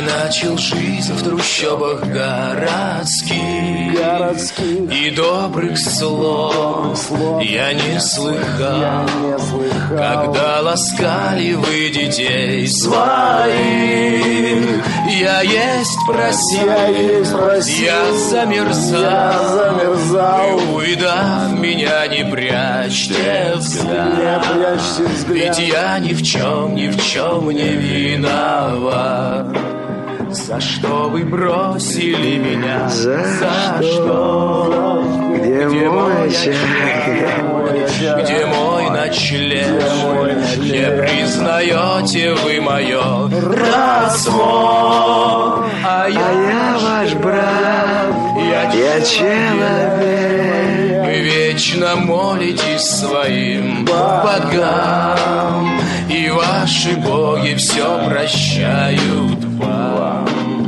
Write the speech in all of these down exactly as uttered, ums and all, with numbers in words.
начал жизнь в трущобах городских, городских. И добрых слов, слов я не слыхал, я не слыхал. Когда ласкали вы детей своих. Я есть просил, я, есть просил, я замерзал, я замерзал. И увидав меня, не прячьте взгляд, не прячьте взгляд. Ведь я ни в чем, ни в чем не виноват. За что вы бросили меня? За, За что? что? Где, Где мой мой очаг? очаг? Где мой ночлег? Не признаете вы мое родство? А я, а я ваш брат, я, я человек. Вы вечно молитесь своим богам, и ваши боги все прощают вам.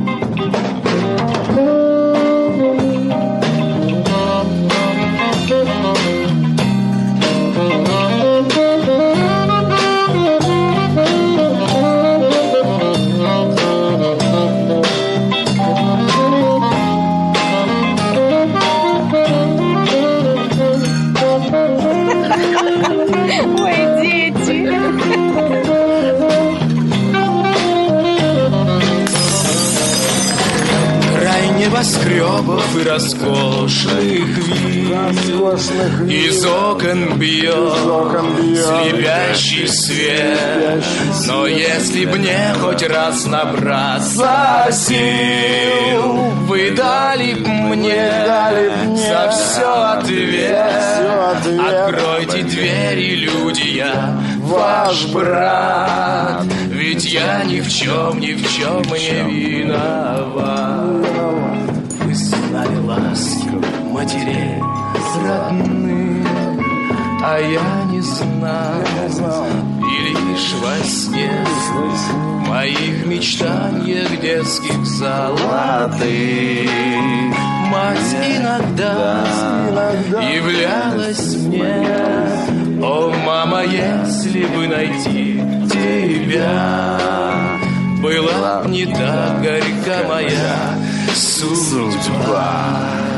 Небоскребов и роскошных вид, из окон бьет слепящий свет. Но если б мне хоть раз набраться сил, вы дали б мне за все ответ. Откройте двери, люди, я ваш брат, ведь я ни в чем, ни в чем не виноват. Вы знали ласки матерей родных, а я не знал, и лишь во сне в моих мечтаниях детских золотых мать иногда являлась мне. О, мама, если бы найти тебя, была б не так горька моя судьба.